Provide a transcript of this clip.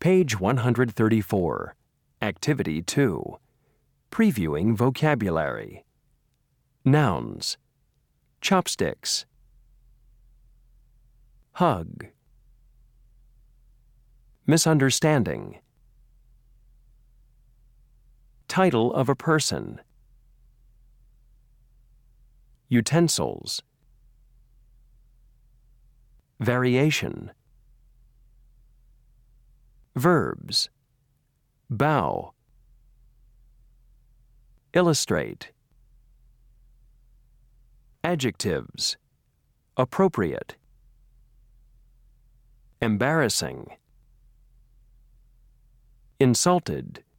Page 134. Activity 2. Previewing vocabulary. Nouns. Chopsticks. Hug. Misunderstanding. Title of a person. Utensils. Variation. Verbs. Bow. Illustrate. Adjectives. Appropriate. Embarrassing. Insulted.